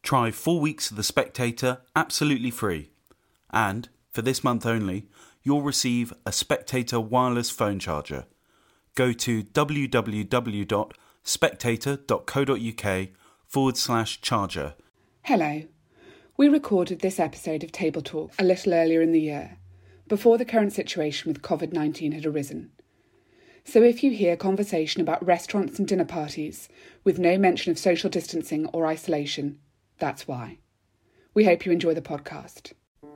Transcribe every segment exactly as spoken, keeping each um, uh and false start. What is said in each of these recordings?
Try four weeks of The Spectator absolutely free. And, for this month only, you'll receive a Spectator wireless phone charger. Go to www.spectator.co.uk forward slash charger. Hello. We recorded this episode of Table Talk a little earlier in the year, before the current situation with covid nineteen had arisen. So if you hear conversation about restaurants and dinner parties with no mention of social distancing or isolation, that's why. We hope you enjoy the podcast.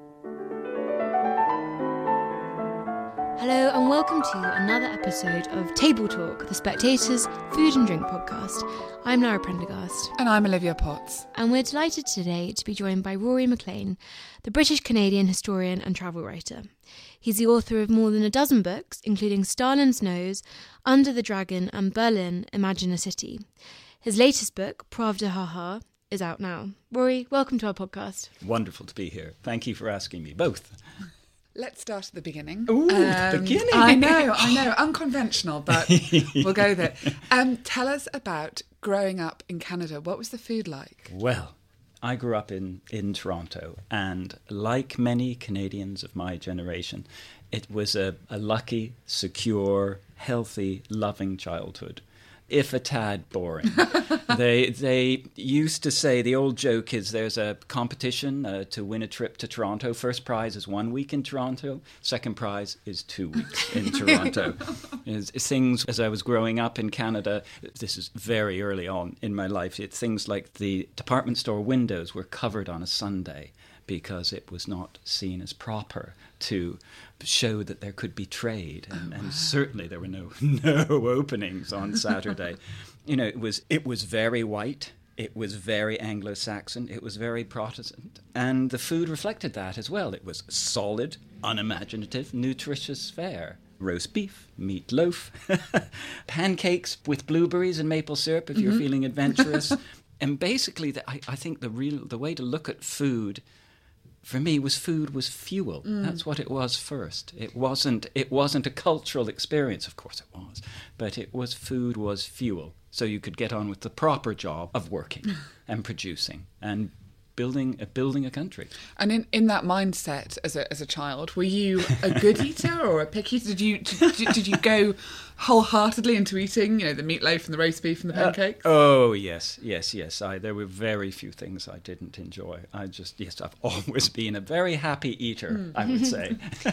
Hello and welcome to another episode of Table Talk, the Spectator's food and drink podcast. I'm Lara Prendergast. And I'm Olivia Potts. And we're delighted today to be joined by Rory McLean, the British-Canadian historian and travel writer. He's the author of more than a dozen books, including Stalin's Nose, Under the Dragon and Berlin, Imagine a City. His latest book, Pravda Haha, is out now. Rory, welcome to our podcast. Wonderful to be here. Thank you for asking me both. Let's start at the beginning. Ooh, um, the beginning. I know, I know. Unconventional, but we'll go there. Um, tell us about growing up in Canada. What was the food like? Well, I grew up in, in Toronto, and like many Canadians of my generation, it was a, a lucky, secure, healthy, loving childhood, if a tad boring. they they used to say, the old joke is there's a competition uh, to win a trip to Toronto. First prize is one week in Toronto. Second prize is two weeks in Toronto. It's, it's things, as I was growing up in Canada, this is very early on in my life, it's things like the department store windows were covered on a Sunday because it was not seen as proper to show that there could be trade, and, oh, wow. and certainly there were no no openings on Saturday. You know, it was it was very white, it was very Anglo-Saxon, it was very Protestant, and the food reflected that as well. It was solid, unimaginative, nutritious fare. Roast beef, meatloaf, pancakes with blueberries and maple syrup if mm-hmm. you're feeling adventurous. And basically, the, I, I think the real the way to look at food, for me, was food was fuel. Mm. That's what it was first. It wasn't it wasn't a cultural experience, of course it was, but it was food was fuel. So you could get on with the proper job of working and producing and building uh, building a country. And in, in that mindset as a as a child, were you a good eater or a picky eater? Did you did, did you go wholeheartedly into eating, you know, the meatloaf and the roast beef and the pancakes? Uh, oh yes, yes, yes. I there were very few things I didn't enjoy. I just yes, I've always been a very happy eater, mm. I would say.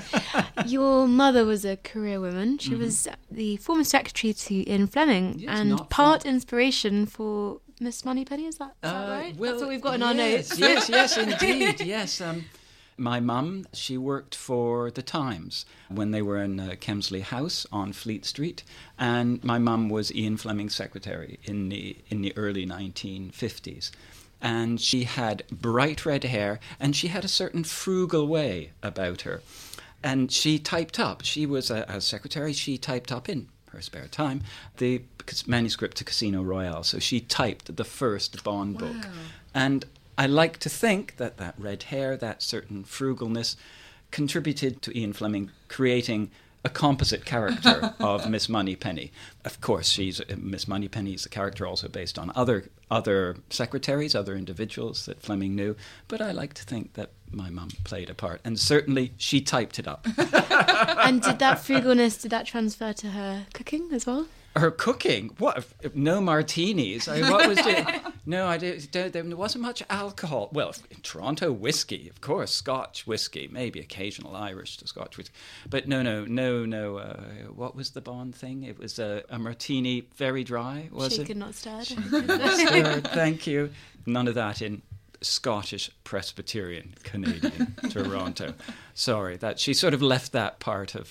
Your mother was a career woman. She mm-hmm. was the former secretary to Ian Fleming yes, and part fun. inspiration for Miss Moneypenny, is that, is that uh, right? Well, that's what we've got in yes, our notes. yes, yes, indeed, yes. Um, my mum, she worked for The Times when they were in uh, Kemsley House on Fleet Street, and my mum was Ian Fleming's secretary in the in the early nineteen fifties. And she had bright red hair, and she had a certain frugal way about her. And she typed up. She was a, a secretary. She typed up in her spare time the manuscript to Casino Royale. So she typed the first Bond wow. book. And I like to think that that red hair, that certain frugalness, contributed to Ian Fleming creating a composite character of Miss Moneypenny. Of course, she's uh, Miss Moneypenny is a character also based on other other secretaries, other individuals that Fleming knew. But I like to think that my mum played a part, and certainly she typed it up. And did that frugalness, did that transfer to her cooking as well? Her cooking? What? No martinis? I mean, what was it? No, I did, there wasn't much alcohol. Well, in Toronto, whiskey, of course, Scotch whiskey, maybe occasional Irish to Scotch whiskey. But no, no, no, no. Uh, what was the Bond thing? It was a, a martini, very dry, was Shaken, it? not stirred. Shaken, not stirred, thank you. None of that in Scottish Presbyterian Canadian Toronto. Sorry, that she sort of left that part of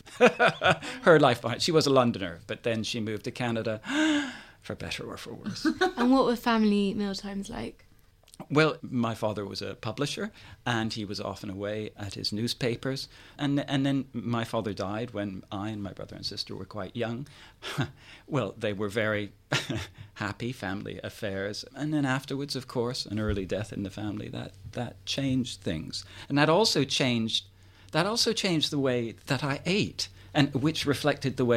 her life behind. She was a Londoner, but then she moved to Canada, for better or for worse. And what were family mealtimes like? Well, my father was a publisher, and he was often away at his newspapers. And and then my father died when I and my brother and sister were quite young. Well, they were very happy family affairs. And then afterwards, of course, an early death in the family, that, that changed things. And that also changed that also changed the way that I ate, and which reflected the way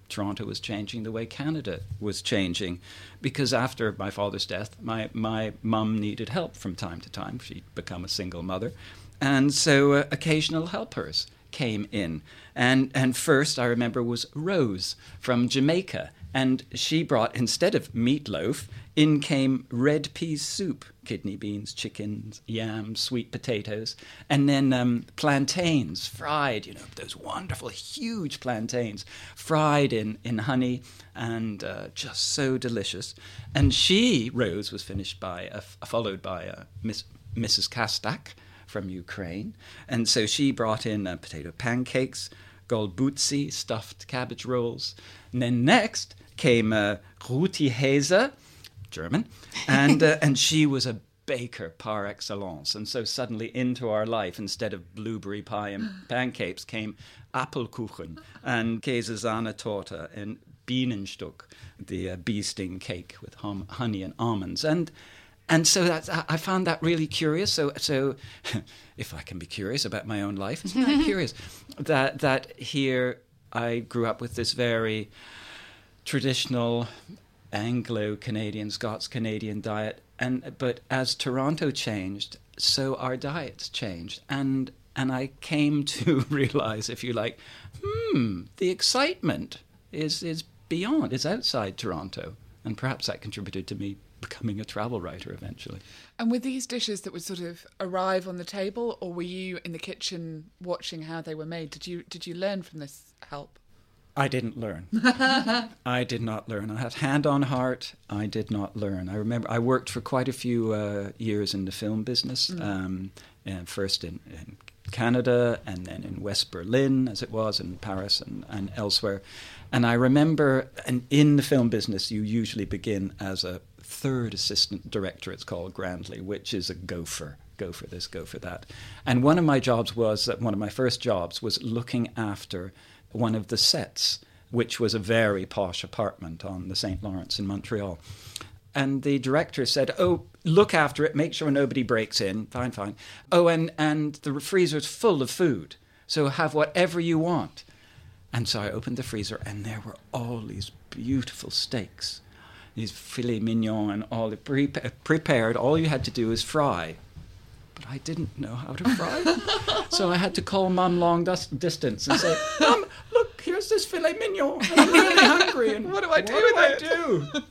Toronto was changing, the way Canada was changing. Because after my father's death, my, my mum needed help from time to time. She'd become a single mother. And so uh, occasional helpers came in. And, and first, I remember, was Rose from Jamaica. And she brought, instead of meatloaf, in came red pea soup, kidney beans, chickens, yams, sweet potatoes, and then um, plantains fried, you know, those wonderful, huge plantains, fried in, in honey, and uh, just so delicious. And she, Rose, was finished by, uh, followed by uh, Miss, Missus Kastak from Ukraine. And so she brought in uh, potato pancakes, golbutzi, stuffed cabbage rolls. And then next came uh, Ruti Hese, German, and uh, and she was a baker par excellence. And so suddenly into our life, instead of blueberry pie and pancakes, came Apfelkuchen and Käsesahnetorte and Bienenstück, the uh, bee sting cake with hum- honey and almonds. And and so that's, I found that really curious. So so if I can be curious about my own life, isn't that curious? That that here I grew up with this very traditional Anglo-Canadian, Scots-Canadian diet, and but as Toronto changed, so our diets changed, and and I came to realize, if you like, hmm, the excitement is is beyond, is outside Toronto, and perhaps that contributed to me becoming a travel writer eventually. And were these dishes that would sort of arrive on the table, or were you in the kitchen watching how they were made? Did you did you learn from this help? I didn't learn. I did not learn. I had hand on heart. I did not learn. I remember I worked for quite a few uh, years in the film business, mm. um, and first in, in Canada and then in West Berlin, as it was, in Paris and, and elsewhere. And I remember, and in the film business, you usually begin as a third assistant director, it's called grandly, which is a gopher. Go for this, go for that. And one of my jobs was, one of my first jobs was looking after one of the sets, which was a very posh apartment on the Saint Lawrence in Montreal. And the director said, oh, look after it, make sure nobody breaks in. Fine, fine. Oh, and, and the freezer's full of food, so have whatever you want. And so I opened the freezer, and there were all these beautiful steaks, these filet mignon and all pre- prepared. All you had to do is fry. But I didn't know how to fry. So I had to call Mum long dis- distance and say, Mum, look, here's this filet mignon. I'm really hungry. And what do I do what with do it? I do?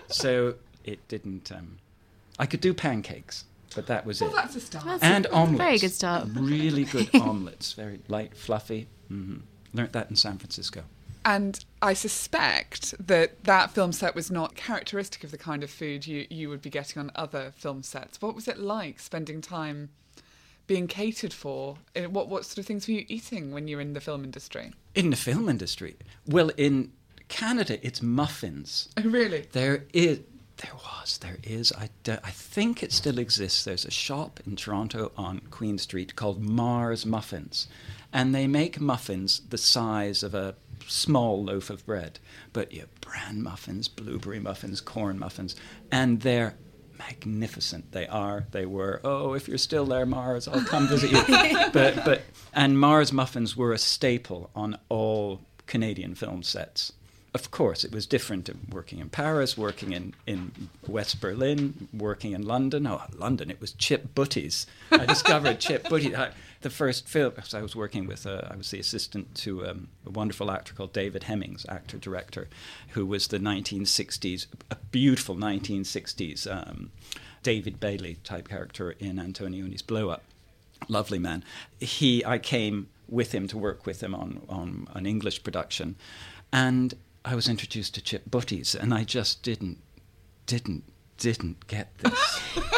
So it didn't... Um, I could do pancakes, but that was well, it. Well, that's a start. That's and a omelettes. Very good start. Really good omelettes. Very light, fluffy. Mm-hmm. Learned that in San Francisco. And I suspect that that film set was not characteristic of the kind of food you, you would be getting on other film sets. What was it like spending time being catered for? What what sort of things were you eating when you were in the film industry? In the film industry? Well, in Canada, it's muffins. Oh, really? There is... There was, there is. I, d- I think it still exists. There's a shop in Toronto on Queen Street called Mars Muffins. And they make muffins the size of a small loaf of bread. But you have bran muffins, blueberry muffins, corn muffins. And they're magnificent. They are, they were. Oh, if you're still there, Mars, I'll come visit you. but, but, and Mars muffins were a staple on all Canadian film sets. Of course, it was different working in Paris, working in, in West Berlin, working in London. Oh, London, it was Chip Butties. I discovered Chip Butties. I, the first film, I was working with, uh, I was the assistant to um, a wonderful actor called David Hemmings, actor-director, who was the nineteen sixties, a beautiful nineteen sixties um, David Bailey type character in Antonioni's Blow Up. Lovely man. He, I came with him to work with him on, on an English production. And I was introduced to Chip Butties, and I just didn't, didn't, didn't get this.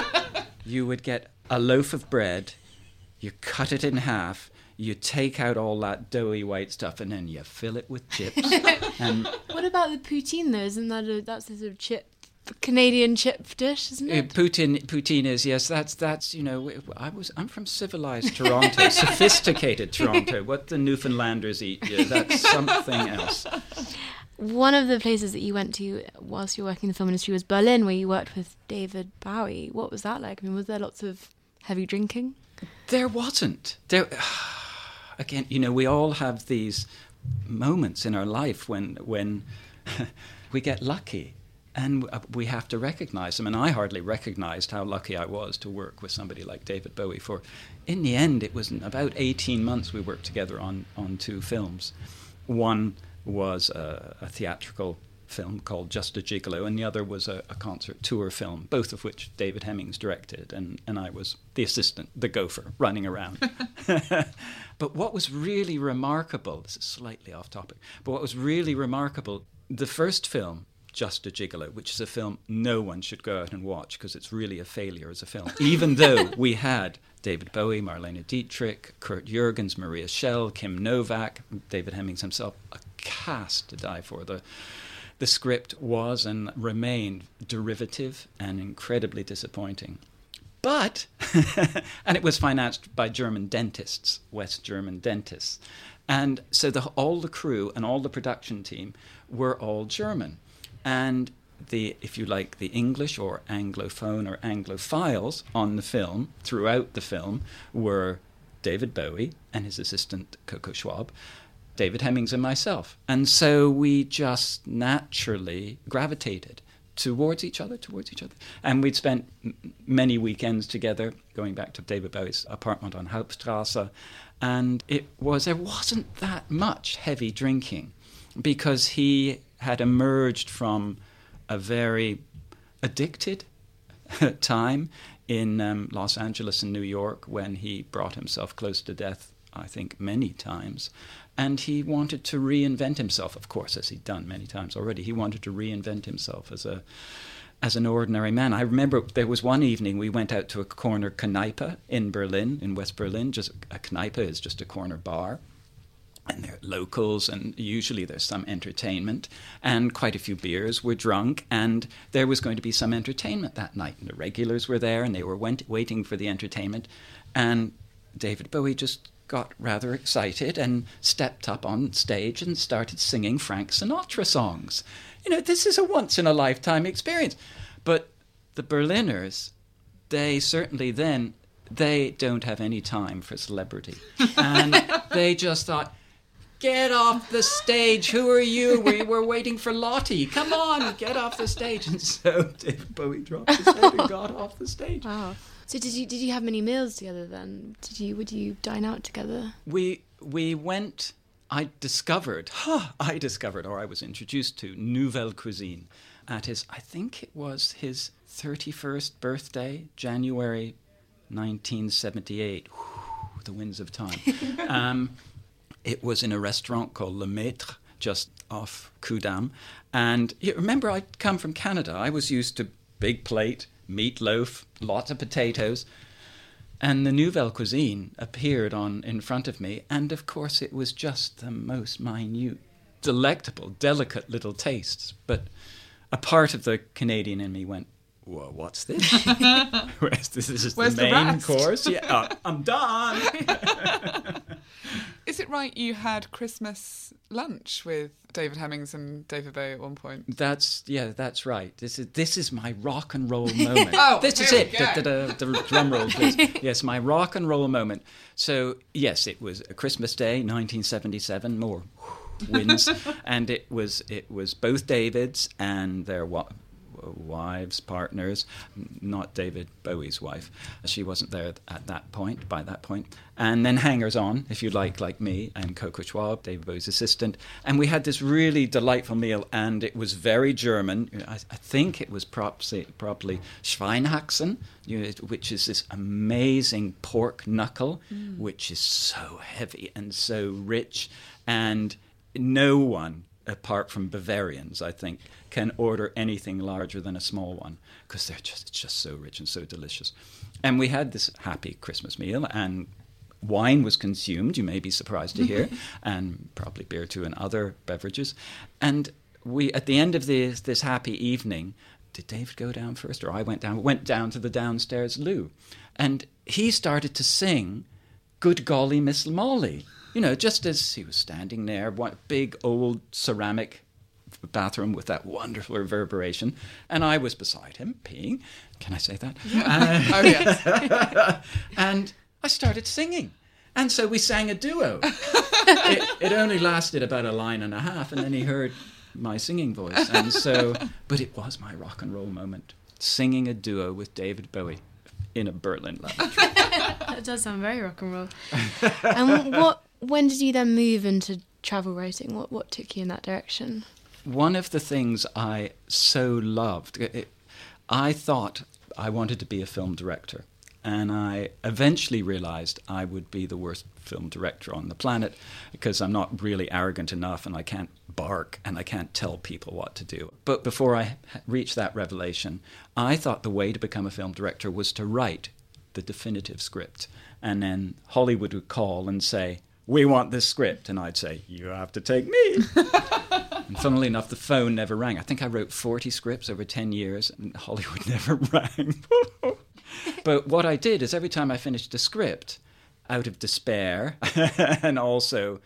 You would get a loaf of bread, you cut it in half, you take out all that doughy white stuff, and then you fill it with chips. And what about the poutine, though? Isn't that a, that's a sort of chip, Canadian chip dish, isn't it? Uh, poutine, poutine is, yes, that's, that's, you know, I was, I'm from civilized Toronto, sophisticated Toronto. What the Newfoundlanders eat, yeah, that's something else. One of the places that you went to whilst you were working in the film industry was Berlin, where you worked with David Bowie. What was that like? I mean, was there lots of heavy drinking? There wasn't. There, again, you know, we all have these moments in our life when when we get lucky, and we have to recognize them. And I hardly recognized how lucky I was to work with somebody like David Bowie. For in the end, it was about eighteen months we worked together on, on two films. One was a, a theatrical film called Just a Gigolo, and the other was a, a concert tour film, both of which David Hemmings directed, and, and I was the assistant, the gopher, running around. But what was really remarkable, this is slightly off topic, but what was really remarkable, the first film, Just a Gigolo, which is a film no one should go out and watch because it's really a failure as a film, even though we had David Bowie, Marlene Dietrich, Kurt Jürgens, Maria Schell, Kim Novak, David Hemmings himself, a cast to die for. The The script was and remained derivative and incredibly disappointing. But, and it was financed by German dentists, West German dentists. And so the, all the crew and all the production team were all German. And the, if you like, the English or Anglophone or Anglophiles on the film, throughout the film, were David Bowie and his assistant Coco Schwab, David Hemmings and myself. And so we just naturally gravitated towards each other, towards each other. And we'd spent m- many weekends together, going back to David Bowie's apartment on Hauptstrasse. And it was, there wasn't that much heavy drinking because he had emerged from a very addicted time in um, Los Angeles and New York when he brought himself close to death, I think, many times. And he wanted to reinvent himself, of course, as he'd done many times already. He wanted to reinvent himself as a as an ordinary man. I remember there was one evening we went out to a corner Kneipe in Berlin, in West Berlin. Just a Kneipe is just a corner bar. And they're locals, and usually there's some entertainment, and quite a few beers were drunk, and there was going to be some entertainment that night. And the regulars were there, and they were went, waiting for the entertainment. And David Bowie just got rather excited and stepped up on stage and started singing Frank Sinatra songs. You know, this is a once-in-a-lifetime experience. But the Berliners, they certainly then, they don't have any time for celebrity. And they just thought, get off the stage. Who are you? We were waiting for Lottie. Come on, get off the stage. And so David Bowie dropped his head and got off the stage. Wow. So did you did you have many meals together then? Did you would you dine out together? We we went. I discovered. Huh, I discovered, or I was introduced to Nouvelle Cuisine at his. I think it was his thirty-first birthday, January nineteen seventy-eight. Whew, the winds of time. um, it was in a restaurant called Le Maître, just off Kudamm. And you remember, I'd come from Canada. I was used to big plate, meatloaf, lots of potatoes. And the Nouvelle Cuisine appeared on in front of me. And, of course, it was just the most minute, delectable, delicate little tastes. But a part of the Canadian in me went, whoa, what's this? Where's this? This is Where's the the main rest? course? Yeah, uh, I'm done. Is it right you had Christmas lunch with David Hemmings and David Bowie at one point? That's yeah, that's right. This is this is my rock and roll moment. Oh, this is here it. we go. Da, da, da, the drum roll, please. Yes, my rock and roll moment. So yes, it was a Christmas Day, nineteen seventy-seven. More wins, and it was it was both David's and their wa- wives, partners. Not David Bowie's wife. She wasn't there at that point. By that point. And then hangers-on, if you like, like me, and Coco Schwab, David Bowie's assistant. And we had this really delightful meal, and it was very German. I, I think it was probably, probably Schweinehaxen, you know, which is this amazing pork knuckle, mm. which is so heavy and so rich. And no one, apart from Bavarians, I think, can order anything larger than a small one, because they're just it's just so rich and so delicious. And we had this happy Christmas meal, and wine was consumed, you may be surprised to hear, and probably beer too and other beverages. And we, at the end of this, this happy evening, did David go down first, or I went down? Went down to the downstairs loo. And he started to sing Good Golly Miss Molly. You know, just as he was standing there, one big old ceramic bathroom with that wonderful reverberation, and I was beside him, peeing. Can I say that? Yeah. Uh, oh, yes. And I started singing. And so we sang a duo. it, it only lasted about a line and a half, and then he heard my singing voice. And so, but it was my rock and roll moment, singing a duo with David Bowie in a Berlin laboratory. That does sound very rock and roll. And what? When did you then move into travel writing? What what took you in that direction? One of the things I so loved, it, I thought I wanted to be a film director. And I eventually realized I would be the worst film director on the planet because I'm not really arrogant enough and I can't bark and I can't tell people what to do. But before I reached that revelation, I thought the way to become a film director was to write the definitive script. And then Hollywood would call and say, we want this script. And I'd say, you have to take me. And funnily enough, the phone never rang. I think I wrote forty scripts over ten years and Hollywood never rang. But what I did is every time I finished a script, out of despair and also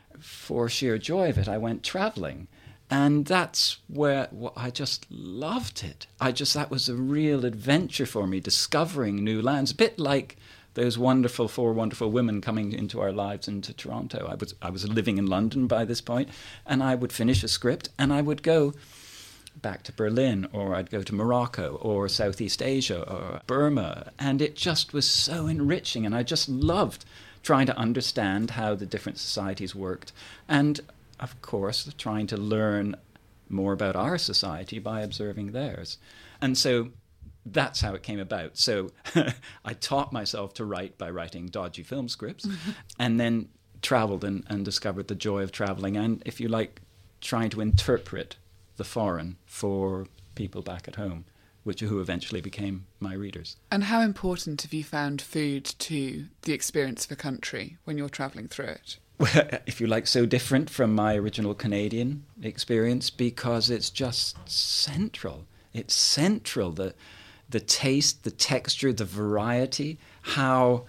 for sheer joy of it, I went traveling. And that's where well, I just loved it. I just, that was a real adventure for me, discovering new lands, a bit like those wonderful four wonderful women coming into our lives into Toronto. I was, I was living in London by this point, and I would finish a script and I would go back to Berlin, or I'd go to Morocco or Southeast Asia or Burma, and it just was so enriching, and I just loved trying to understand how the different societies worked, and of course trying to learn more about our society by observing theirs. And so that's how it came about. So I taught myself to write by writing dodgy film scripts and then traveled and, and discovered the joy of traveling and, if you like, trying to interpret the foreign for people back at home, which who eventually became my readers. And how important have you found food to the experience of a country when you're travelling through it? Well, if you like, so different from my original Canadian experience because it's just central. It's central, the the taste, the texture, the variety, how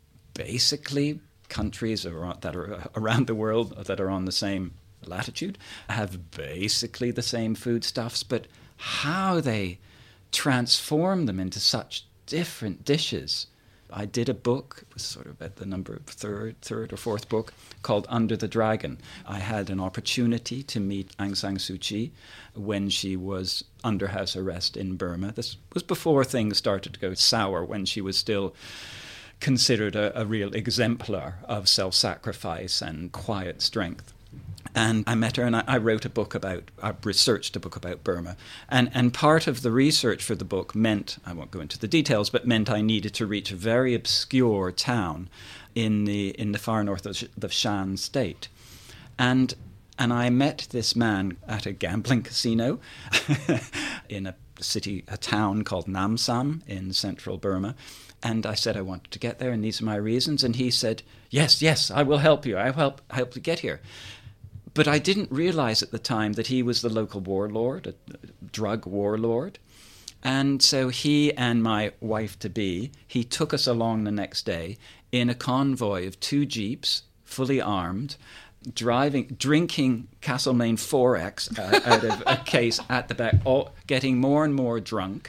basically countries are, that are around the world that are on the same latitude have basically the same foodstuffs, but how they transform them into such different dishes. I did a book, it was sort of at the number of third, third or fourth book, called Under the Dragon. I had an opportunity to meet Aung San Suu Kyi when she was under house arrest in Burma. This was before things started to go sour, when she was still considered a, a real exemplar of self-sacrifice and quiet strength. And I met her and I, I wrote a book about, I researched a book about Burma. And, and part of the research for the book meant, I won't go into the details, but meant I needed to reach a very obscure town in the in the far north of the Shan state. And and I met this man at a gambling casino in a city, a town called Namsam in central Burma. And I said I wanted to get there and these are my reasons. And he said, yes, yes, I will help you. I will help, help you get here. But I didn't realize at the time that he was the local warlord, a drug warlord. And so he and my wife-to-be, he took us along the next day in a convoy of two jeeps, fully armed, driving, drinking Castlemaine four X uh, out of a case at the back, all, getting more and more drunk.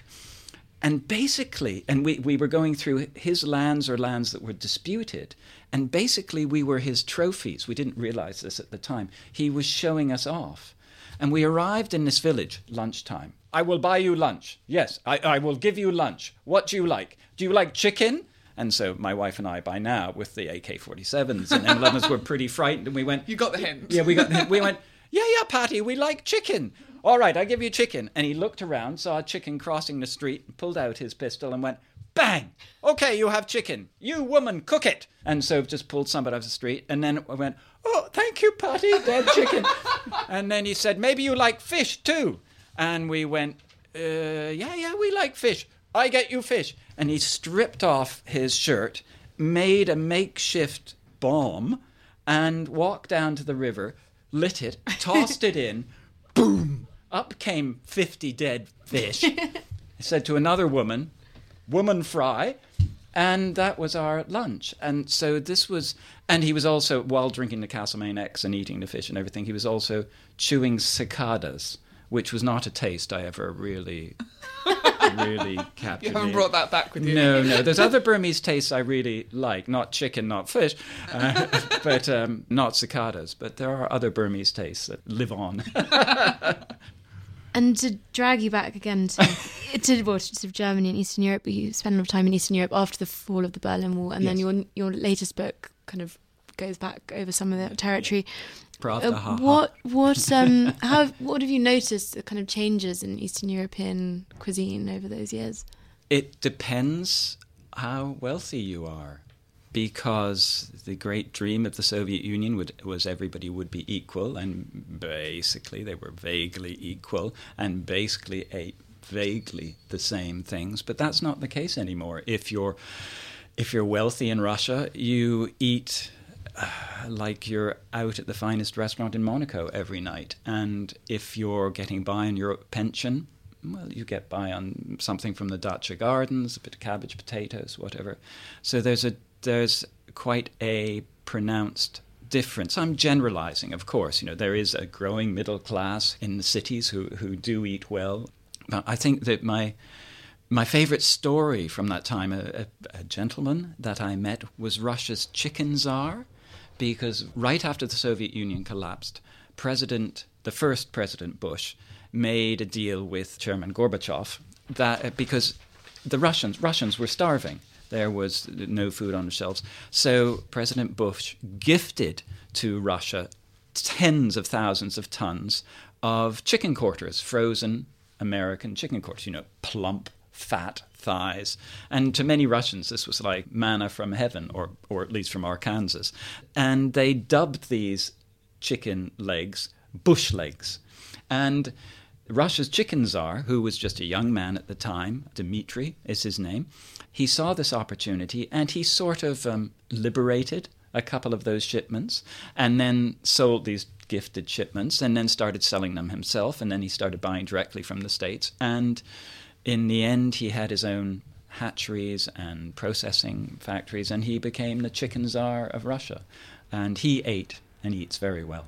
And basically, and we, we were going through his lands or lands that were disputed, and basically we were his trophies. We didn't realize this at the time. He was showing us off. And we arrived in this village, lunchtime. I will buy you lunch. Yes, I, I will give you lunch. What do you like? Do you like chicken? And so my wife and I, by now, with the A K forty-sevens and M elevens, were pretty frightened. And we went... You got the hint. Yeah, we got the hint. We went, yeah, yeah, Patty, we like chicken. All right, I'll give you chicken. And he looked around, saw a chicken crossing the street, pulled out his pistol and went, bang! Okay, you have chicken. You, woman, cook it. And so just pulled somebody off the street. And then I went, oh, thank you, Patty, dead chicken. And then he said, maybe you like fish too. And we went, uh, yeah, yeah, we like fish. I get you fish. And he stripped off his shirt, made a makeshift bomb, and walked down to the river, lit it, tossed it in, boom! Up came fifty dead fish. He said to another woman, woman fry, and that was our lunch. And so this was, and he was also, while drinking the Castlemaine X and eating the fish and everything, he was also chewing cicadas, which was not a taste I ever really really captured You haven't me. brought that back with you. No, no. There's other Burmese tastes I really like. Not chicken, not fish, uh, but um, not cicadas. But there are other Burmese tastes that live on. And to drag you back again to to, well, to sort of Germany and Eastern Europe, you spent a lot of time in Eastern Europe after the fall of the Berlin Wall, and Yes. then your your latest book kind of goes back over some of the territory. Pravda, Uh, ha, ha. what what um how what have you noticed the kind of changes in Eastern European cuisine over those years? It depends how wealthy you are, because the great dream of the Soviet Union would, was everybody would be equal, and basically they were vaguely equal and basically ate vaguely the same things. But that's not the case anymore. If you're if you're wealthy in Russia, you eat uh, like you're out at the finest restaurant in Monaco every night, and if you're getting by on your pension, well, you get by on something from the Dacia Gardens, a bit of cabbage, potatoes, whatever. So there's a there's quite a pronounced difference. I'm generalizing, of course. You know, there is a growing middle class in the cities who, who do eat well. But I think that my my favorite story from that time, a, a, a gentleman that I met was Russia's chicken czar, because right after the Soviet Union collapsed, President, the first President Bush, made a deal with Chairman Gorbachev that because the Russians Russians were starving. There was no food on the shelves. So President Bush gifted to Russia tens of thousands of tons of chicken quarters, frozen American chicken quarters, you know, plump, fat thighs. And to many Russians, this was like manna from heaven, or, or at least from Arkansas. And they dubbed these chicken legs bush legs. And Russia's chicken czar, who was just a young man at the time, Dmitry is his name, he saw this opportunity and he sort of um, liberated a couple of those shipments and then sold these gifted shipments and then started selling them himself, and then he started buying directly from the States. And in the end, he had his own hatcheries and processing factories, and he became the chicken czar of Russia. And he ate and eats very well.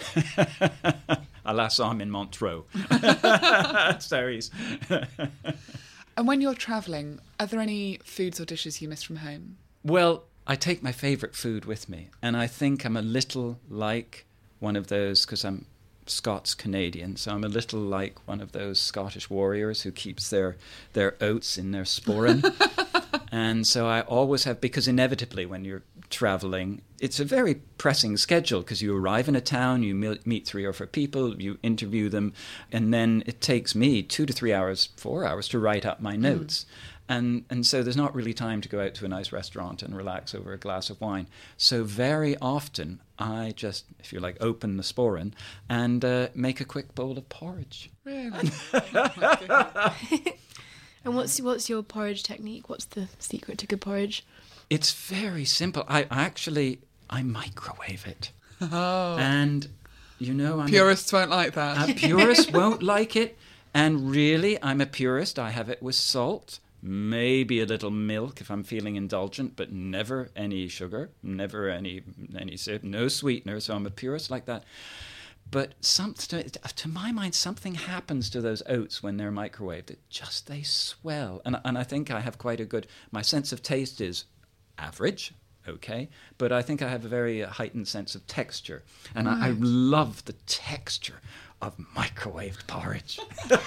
Alas, I'm in Montreux. so he's And when you're travelling, are there any foods or dishes you miss from home? Well, I take my favourite food with me, and I think I'm a little like one of those, because I'm Scots-Canadian, so I'm a little like one of those Scottish warriors who keeps their, their oats in their sporran. And so I always have, because inevitably when you're traveling, it's a very pressing schedule, because you arrive in a town, you meet three or four people, you interview them, and then it takes me two to three hours, four hours to write up my notes. Mm. And and so there's not really time to go out to a nice restaurant and relax over a glass of wine. So very often I just, if you like, open the sporran and uh, make a quick bowl of porridge. Really? Oh my God. And what's what's your porridge technique? What's the secret to good porridge? It's very simple. I actually, I microwave it. Oh. And, you know, I'm Purists a, won't like that. A purist won't like it. And really, I'm a purist. I have it with salt, maybe a little milk if I'm feeling indulgent, but never any sugar, never any, any no sweetener. So I'm a purist like that. But some, to, to my mind, something happens to those oats when they're microwaved. It just, they swell. And, and I think I have quite a good, my sense of taste is average, okay, but I think I have a very heightened sense of texture. And right. I, I love the texture of microwaved porridge.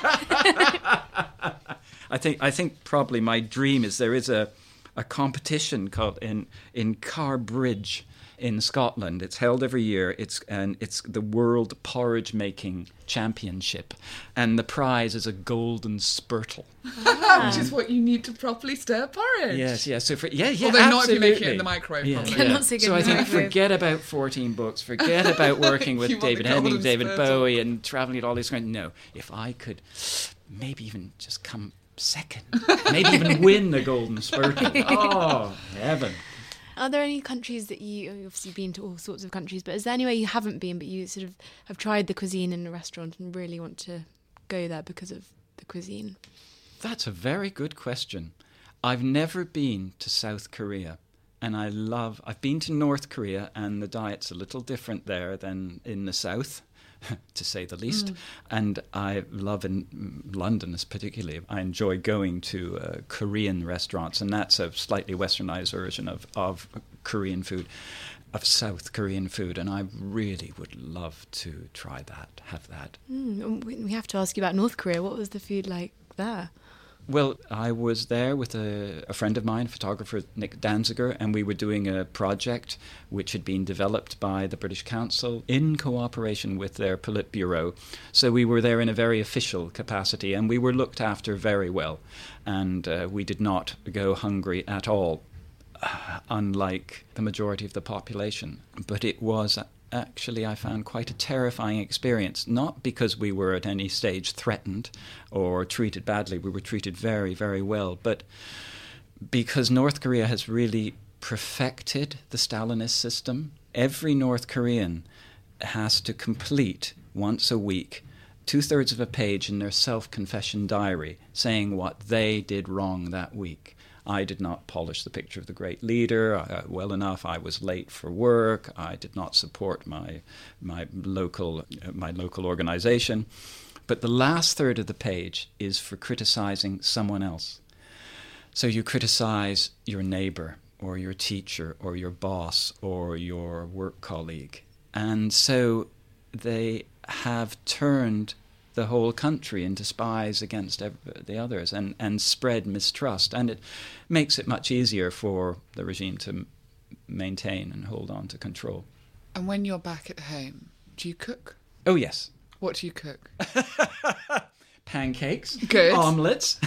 I think I think probably my dream is there is a, a competition called in, in Carbridge in Scotland. It's held every year. It's and it's the World Porridge Making Championship, and the prize is a golden spurtle, ah. which is what you need to properly stir porridge. Yes, yes. So for yeah, yeah, although absolutely. not if you make it in the microwave. Yeah, probably. yeah. Not so good so in I the think microwave. forget about fourteen books, forget about working with David Hemming, David spurtle. Bowie, and traveling at all these. No, if I could, maybe even just come second, maybe even win the golden spurtle. Oh, heaven. Are there any countries that you, you've obviously been to all sorts of countries, but is there anywhere you haven't been, but you sort of have tried the cuisine in a restaurant and really want to go there because of the cuisine? That's a very good question. I've never been to South Korea, and I love, I've been to North Korea, and the diet's a little different there than in the South. to say the least. Mm. And I love in London, particularly, I enjoy going to uh, Korean restaurants, and that's a slightly westernized version of, of Korean food, of South Korean food, and I really would love to try that, have that. Mm, we we have to ask you about North Korea. What was the food like there? Well, I was there with a, a friend of mine, photographer Nick Danziger, and we were doing a project which had been developed by the British Council in cooperation with their Politburo. So we were there in a very official capacity, and we were looked after very well, and uh, we did not go hungry at all, uh, unlike the majority of the population. But it was actually, I found, quite a terrifying experience, not because we were at any stage threatened or treated badly. We were treated very, very well, but because North Korea has really perfected the Stalinist system. Every North Korean has to complete once a week two-thirds of a page in their self-confession diary saying what they did wrong that week. I did not polish the picture of the great leader uh, well enough. I was late for work. I did not support my my local uh, my local organization. But the last third of the page is for criticizing someone else. So you criticize your neighbor or your teacher or your boss or your work colleague. And so they have turned the whole country into spies against the others and, and spread mistrust. And it makes it much easier for the regime to m- maintain and hold on to control. And when you're back at home, do you cook? Oh, yes. What do you cook? Pancakes. Good. Omelets.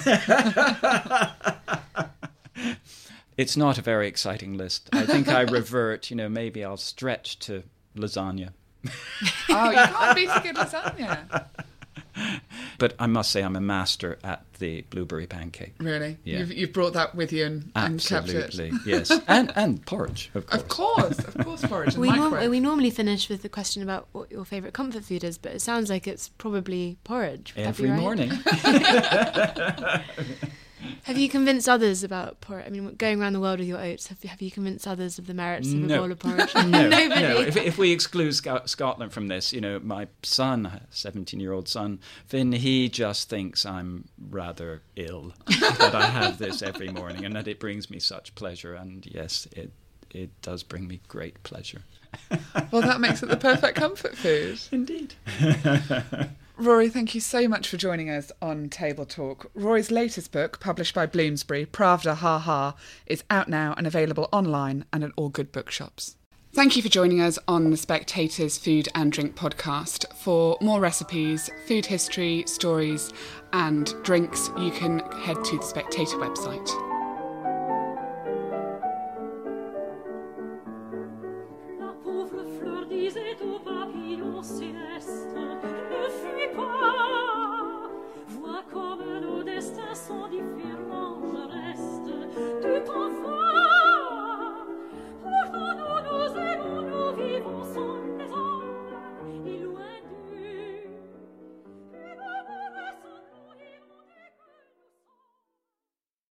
It's not a very exciting list. I think I revert, you know, maybe I'll stretch to lasagna. Oh, you can't beat a good lasagna. But I must say I'm a master at the blueberry pancake. Really? Yeah. You've, you've brought that with you and, and kept it? Absolutely, yes. And and porridge, of course. Of course, of course, porridge and We, norm- microwave. we normally finish with the question about what your favourite comfort food is, but it sounds like it's probably porridge. Would that be Every right? morning. Have you convinced others about porridge? I mean, going around the world with your oats, have you, have you convinced others of the merits of a No. bowl of porridge? No, Nobody. no. If, if we exclude Sc- Scotland from this, you know, my son, seventeen-year-old son, Finn, he just thinks I'm rather ill, that I have this every morning and that it brings me such pleasure. And yes, it it does bring me great pleasure. Well, that makes it the perfect comfort food. Indeed. Rory, thank you so much for joining us on Table Talk. Rory's latest book, published by Bloomsbury, Pravda Ha Ha, is out now and available online and at all good bookshops. Thank you for joining us on the Spectator's Food and Drink podcast. For more recipes, food history, stories and drinks, you can head to the Spectator website. La pauvre fleur disait au papillon, c'est